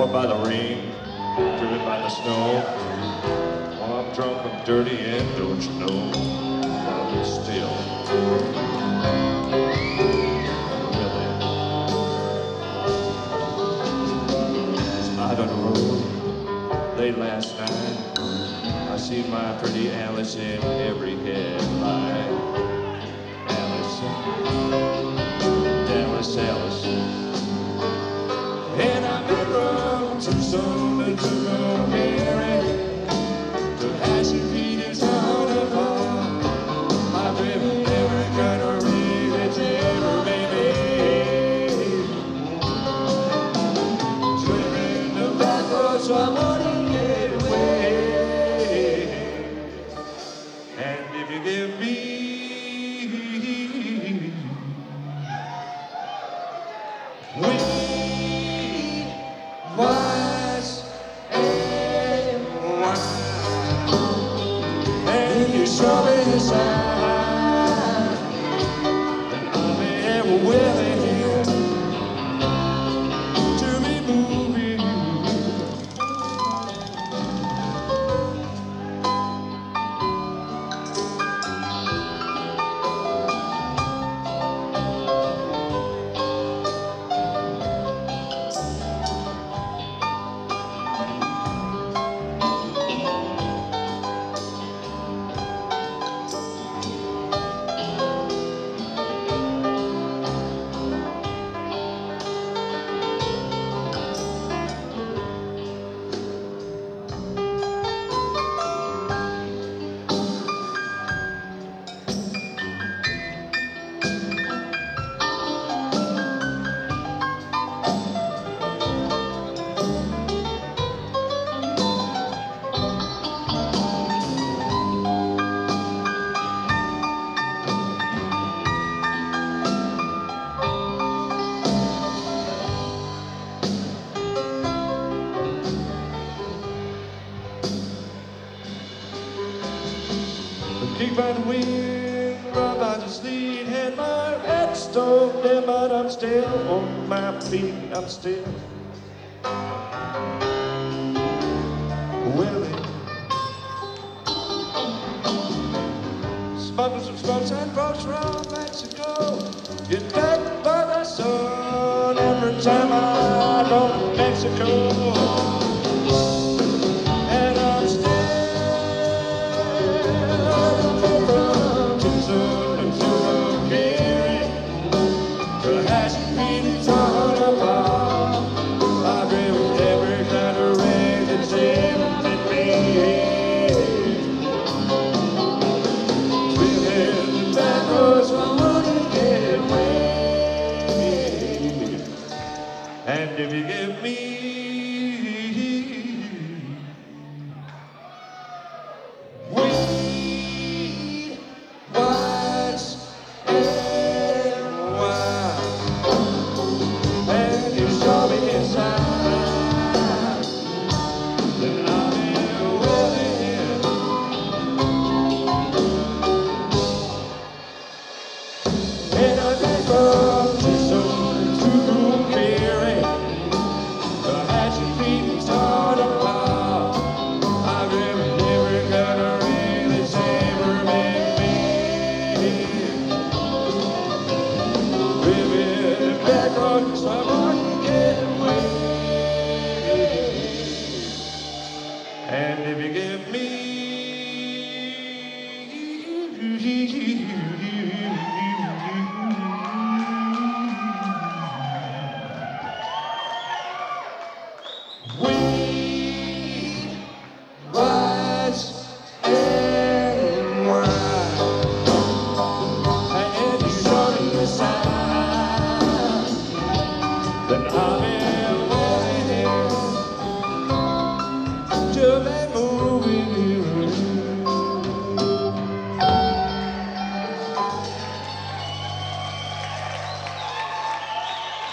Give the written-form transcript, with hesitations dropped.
Bored by the rain, driven by the snow. Well, I'm drunk, I'm dirty, and don't you know? But still, really, out on the road late last night, I see my pretty Alice in every headline. Alice, Dallas, Alice. And I met her too soon to go married. To ask if he is out of love. My baby never gonna really tell baby. Swimming the back roads, so I wanna get away. And if you give me was and wine, and you show me the sign, and I'll be ever willing to be moving. Kicked by the wind, run by the sleet, had my head stoned in, but I'm still on my feet. I'm still willing. Smuggling some smokes and folks from Mexico. Get back by the sun every time I go to Mexico. And if you give me weed, whites, and wine, and you show me a sign, then I'll be willing. And I think of you so. And if you give me weed, whites, and wine, and you show me the sign, then I'll be willing to be moving.